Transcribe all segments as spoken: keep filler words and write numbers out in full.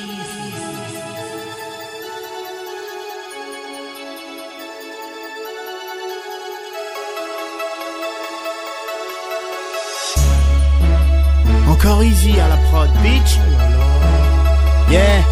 Encore easy à la prod, bitch. Yeah.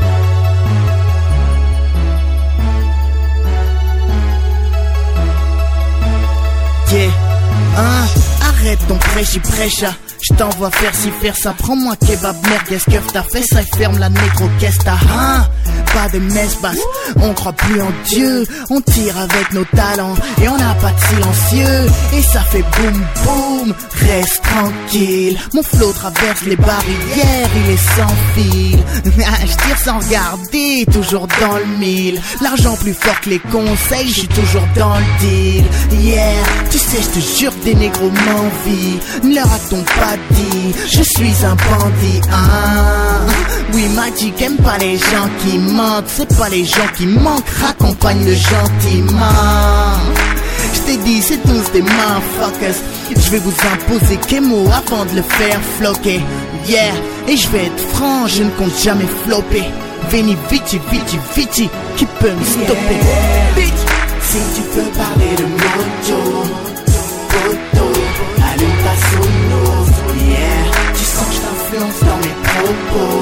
Yeah. Hein, arrête ton prêchi prêcha. Je t'envoie faire ci faire ça. Prends-moi kebab merguez keuf ta fait ça et ferme la négro qu'est-ce t'as hein. Pas de messe basse, on croit plus en Dieu. On tire avec nos talents et on n'a pas de silencieux. Et ça fait boum boum, reste tranquille. Mon flow traverse les barrières, il est sans fil. Je tire sans regarder, toujours dans le mille. L'argent plus fort que les conseils, je suis toujours dans le deal. Yeah, tu sais je te jure des négros m'envient. Leur a-t-on pas dit, je suis un bandit hein. Oui Magic aime pas les gens qui mentent. C'est pas les gens qui manquent, raccompagne-le gentiment. Je t'ai dit c'est tous des motherfuckers. Je vais vous imposer Kemo avant de le faire floquer. Yeah, et je vais être franc, je ne compte jamais flopper. Veni vici vici vici, qui peut me stopper yeah. Bitch. Si tu peux parler de moto, moto, allume ta sono. Yeah, tu sens que je t'influence dans mes propos.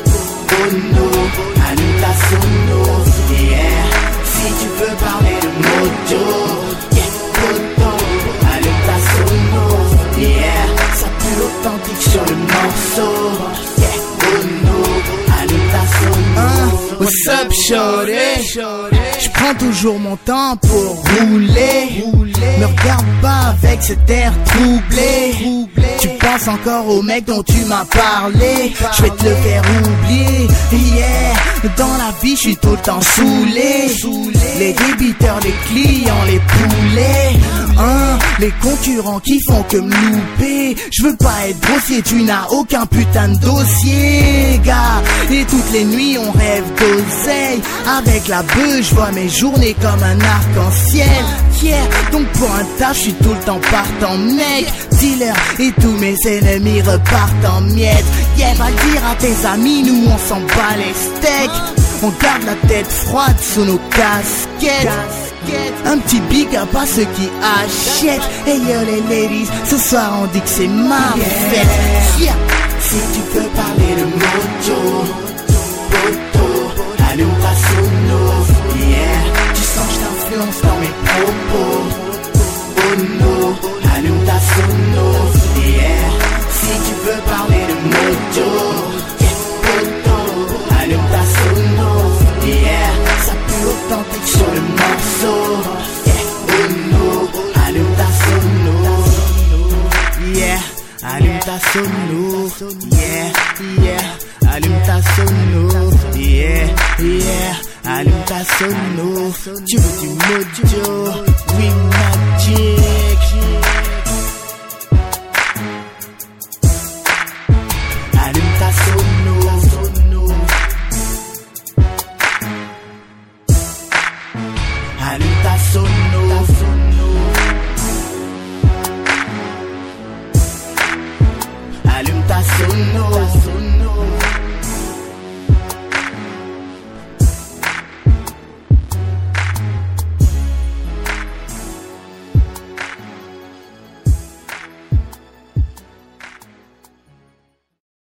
Oh no, allume ta sono. Yeah, si tu veux parler de moto, yeah, moto, allume ta sono. Yeah, ça pue authentique sur le morceau. Yeah, oh no, allume ta sono. Hein, what's up, shorty? Je prends toujours mon temps pour rouler. Me regarde pas avec cet air troublé. Tu penses encore au mec dont tu m'as parlé. Je vais te le faire oublier. Yeah, dans la vie je suis tout le temps saoulé. Les débiteurs, les clients, les poulets hein, les concurrents qui font que me louper. Je veux pas être grossier, tu n'as aucun putain de dossier, gars. Et toutes les nuits on rêve d'oseille. Avec la beuh, je vois mes journées comme un arc-en-ciel. Yeah, donc pour un taf, je suis tout le temps partant mec. Dealer et tous mes ennemis repartent en miettes. Yeah, va le dire à tes amis, nous on s'en bat les steaks. On garde la tête froide sous nos casquettes. Un petit big up à ceux qui achètent. Hey yo les ladies, ce soir on dit que c'est ma fête. Yeah. Si tu peux parler de moto, moto, allume ta sono. Yeah, tu sens que je t'influence dans mes propos. Oh no, allume ta sono. Yeah, si tu veux parler de moto, yeah, moto, allume ta sono. Yeah, ça pue authentique sur le morceau. Yeah, oh no, allume ta sono. Yeah, allume ta sono. Yeah, yeah, allume ta sono. Yeah, yeah, allume ta sono. Tu veux du mojo? Oui, Magic. Allume ta sono. Allume ta sono. Allume ta sono.